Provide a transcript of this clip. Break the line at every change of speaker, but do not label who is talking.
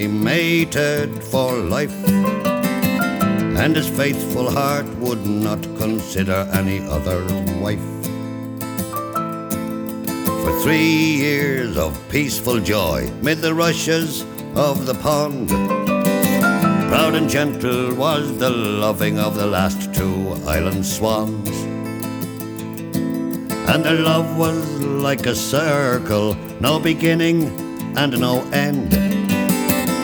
mated for life, and his faithful heart would not consider any other wife. For 3 years of peaceful joy mid the rushes of the pond, proud and gentle was the loving of the last 2 island swans. And their love was like a circle, no beginning and no end,